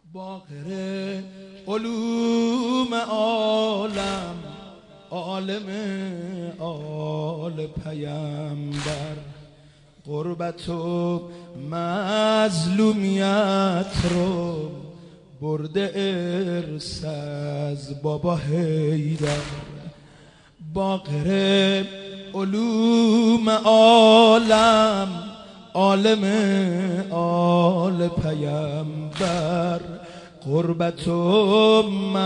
باقر علوم عالم، عالم آل پیمبر، غربت و مظلومیت رو برده ارث از بابا حیدر. باقر علوم عالم، عالم آل پیمبر، غربت و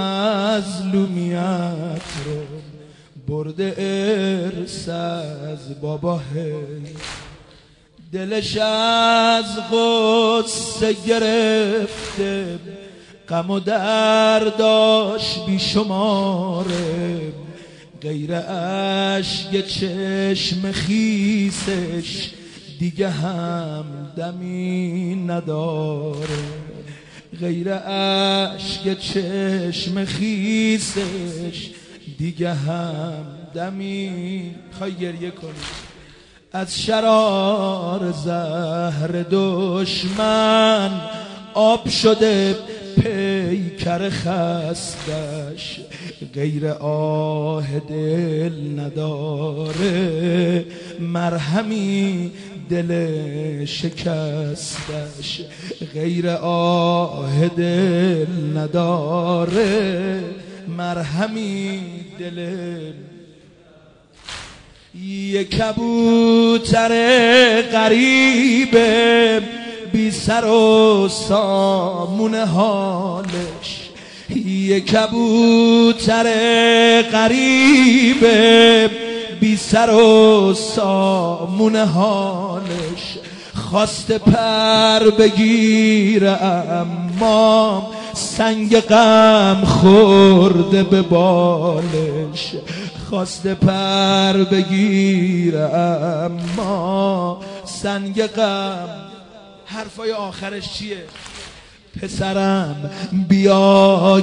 مظلومیت رو برده ارث از بابا حیدر. دلش از غصه گرفته، غم و درداش بیشماره، غیر اشک چشم خیسش دیگه هم دمی نداره. غیر اشک چشم خیسش دیگه هم دمی. خواهی گریه کنی از شرار زهر دشمن، آب شده پیکر خستش، غیر آه دل نداره، مرهمی دل شکستش، غیر آه دل نداره، مرهمی دل. یه کبوتر غریبه بی سر و سامون حالش، یه کبوتر غریبه بی سر و سامون حالش، خواست پر بگیره اما سنگ غم خورده به بالش، خواست پر بگیره اما سنگ غم. حرفای آخرش چیه؟ پسرم بیا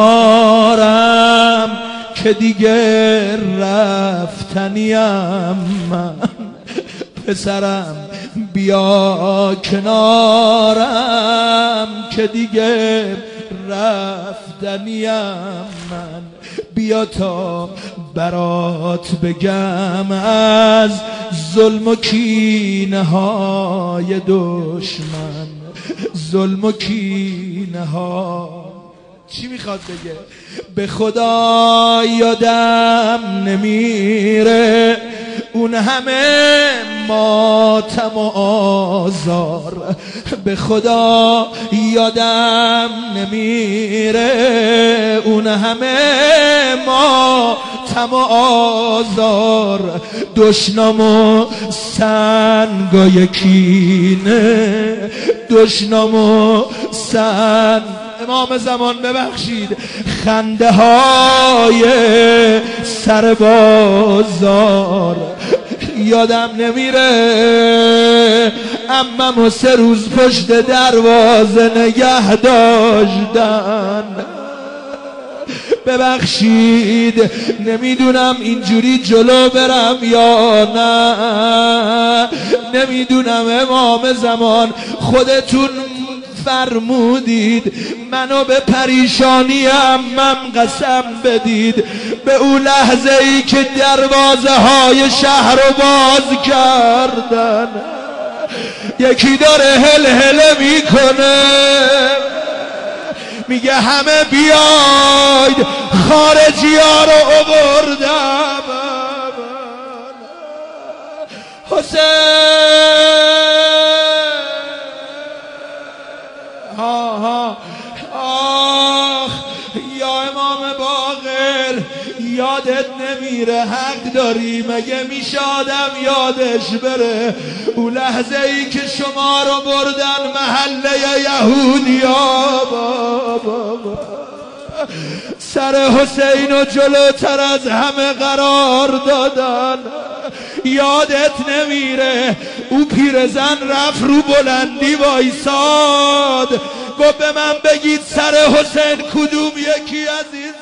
کنارم که دیگه رفتنیم من، پسرم بیا کنارم که دیگه رفتنیم من، بیا تا برات بگم از ظلم و کینه های دشمن، ظلم و کینه ها. چی میخواد بگه؟ به خدا یادم نمیره اون همه ماتم و آزار، به خدا یادم نمیره اون همه ماتم و آزار، دشنام و سنگای کینه، دشنام و سنگ. امام زمان ببخشید، خنده های سر بازار یادم نمیره، عممو 3 روز پشت دروازه نگه داشتن. ببخشید نمیدونم اینجوری جلو برم یا نه، نمیدونم امام زمان خودتون فرمودید منو به پریشانی عمم قسم بدید، به اون لحظه ای که دروازه های شهر رو باز کردن، یکی داره هل هله میکنه میگه همه بیاید خارجی ها رو آوردم. حسین آخ یا امام باقر، یادت نمیره حق داری مگه میشه آدم یادش بره اون لحظه ای که شما رو بردن محله یهودیا، بابا سر حسین رو جلوتر از همه قرار دادن. یادت نمیره او پیرزن رفت رو بلندی وایساد، گفت به من بگید سر حسین کدوم یکی از این